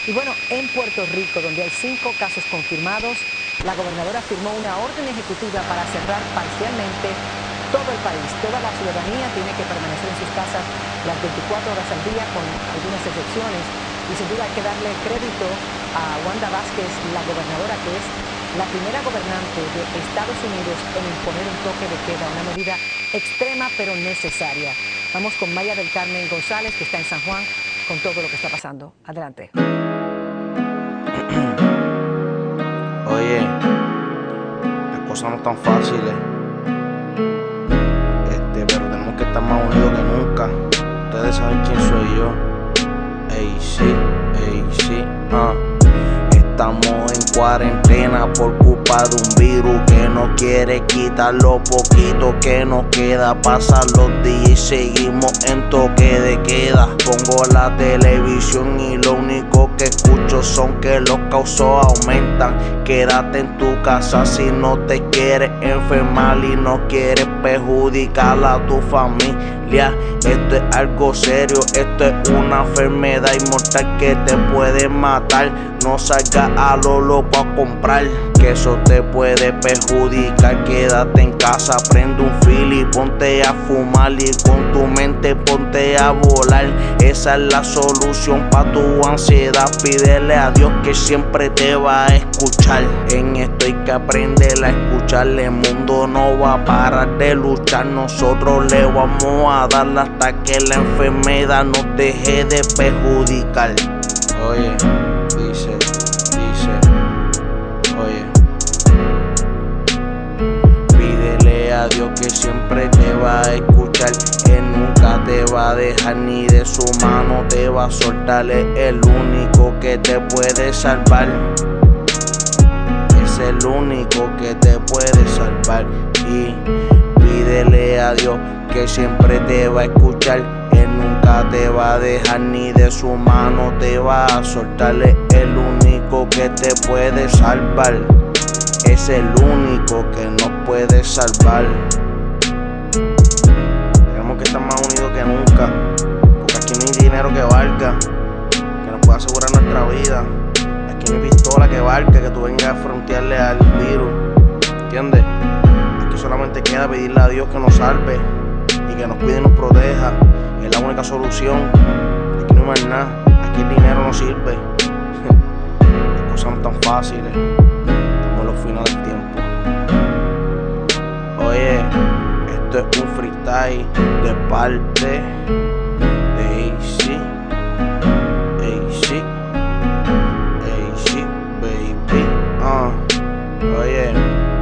Y bueno, en Puerto Rico, donde hay 5 casos confirmados, la gobernadora firmó una orden ejecutiva para cerrar parcialmente todo el país. Toda la ciudadanía tiene que permanecer en sus casas las 24 horas al día, con algunas excepciones. Y sin duda hay que darle crédito a Wanda Vázquez, la gobernadora, que es la primera gobernante de Estados Unidos en imponer un toque de queda, una medida extrema pero necesaria. Vamos con Maya del Carmen González, que está en San Juan, con todo lo que está pasando. Adelante. Oye, las cosas no están fáciles, pero tenemos que estar más unidos que nunca. Ustedes saben quién soy yo. Ey, sí, Estamos en cuarentena por culpa de un virus que nos quiere quitar lo poquito que nos queda. Pasan los días y seguimos en toque de queda. Pongo la televisión y lo único que escucho son que los casos aumentan. Quédate en tu casa si no te quieres enfermar y no quieres perjudicar a tu familia. Esto es algo serio, esto es una enfermedad inmortal que te puede matar. No salgas a lo loco a comprar, que eso te puede perjudicar. Quédate en casa, prende un fil y ponte a fumar, y con tu mente ponte a volar. Esa es la solución para tu ansiedad. Pídele a Dios que siempre te va a escuchar. En esto hay que aprender a escuchar. El mundo no va a parar de luchar. Nosotros le vamos a dar hasta que la enfermedad nos deje de perjudicar. Oye, oye, pídele a Dios que siempre te va a escuchar. Él nunca te va a dejar ni de su mano te va a soltar. Es el único que te puede salvar. Es el único que te puede salvar. Y pídele a Dios que siempre te va a escuchar. Él nunca te va a dejar ni de su mano te va a soltar. Es el único que te puede salvar. Es el único que nos puede salvar. Tenemos que estar más unidos que nunca, porque aquí no hay dinero que valga, que nos pueda asegurar nuestra vida. Aquí no hay pistola que valga, que tú vengas a frontearle al virus, ¿entiendes? Aquí solamente queda pedirle a Dios que nos salve y que nos cuide y nos proteja. Es la única solución. Aquí no hay más nada. Aquí el dinero no sirve. Las cosas no están fáciles. Estamos en los finales del tiempo. Oye, esto es un freestyle de parte de AC, baby. Oye.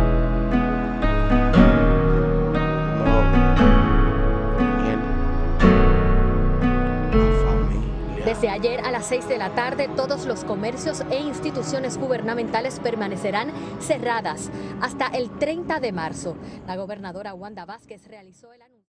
Desde ayer a las 6 de la tarde, todos los comercios e instituciones gubernamentales permanecerán cerradas hasta el 30 de marzo. La gobernadora Wanda Vázquez realizó el anuncio.